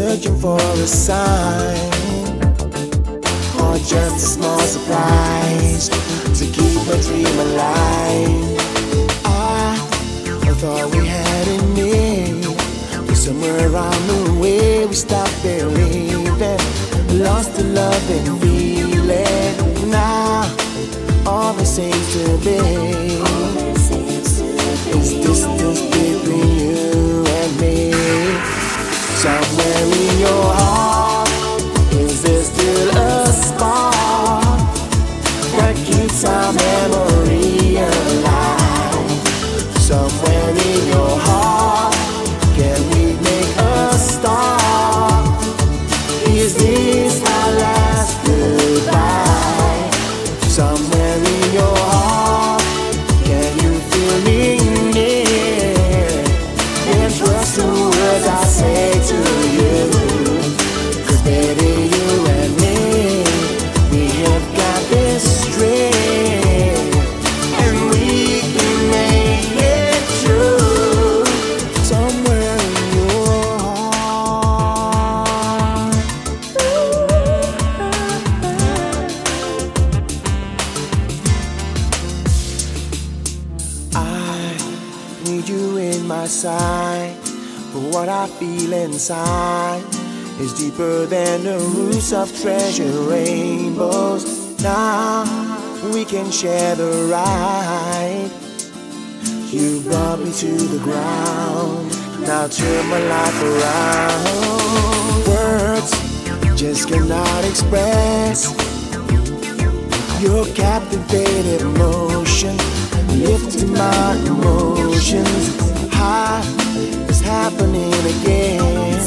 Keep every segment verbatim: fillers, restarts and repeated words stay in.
searching for a sign, or just a small surprise to keep my dream alive. I thought we had it made, but somewhere around the way we stopped believing, lost the love and feeling. Now all there seems to be is distance between you and me. Somewhere in your heart, is there still a spark that keeps our memory alive? Somewhere in your heart, can we make a start? Is this our last goodbye? Somewhere in your heart, can you feel me near? And trust the words I say to you. 'Cause baby, you and me, we have got this straight, and we can make it true. Somewhere in your heart, I need you in my side, but what I feel inside is deeper than the roots of treasure rainbows. Now we can share the ride. You brought me to the ground, now turn my life around. Words just cannot express your captivating emotion, lifting my emotions. High is happening again.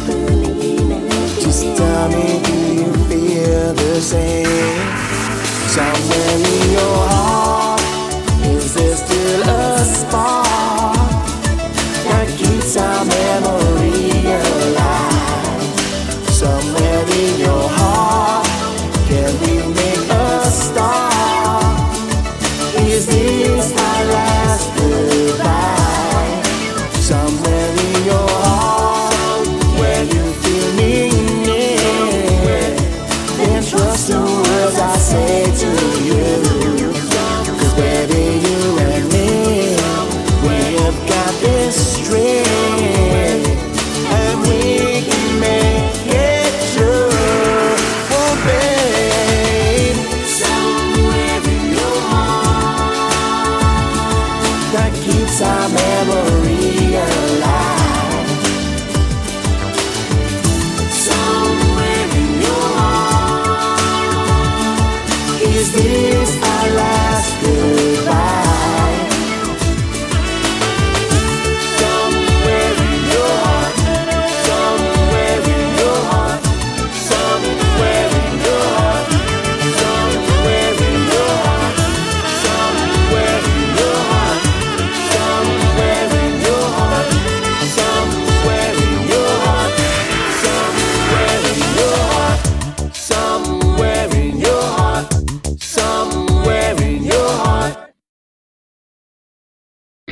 Just tell me, do you feel the same? Somewhere in your heart, is there still a spark that keeps our memory alive? Somewhere in your heart, can we make a start? Is this our last goodbye? Somewhere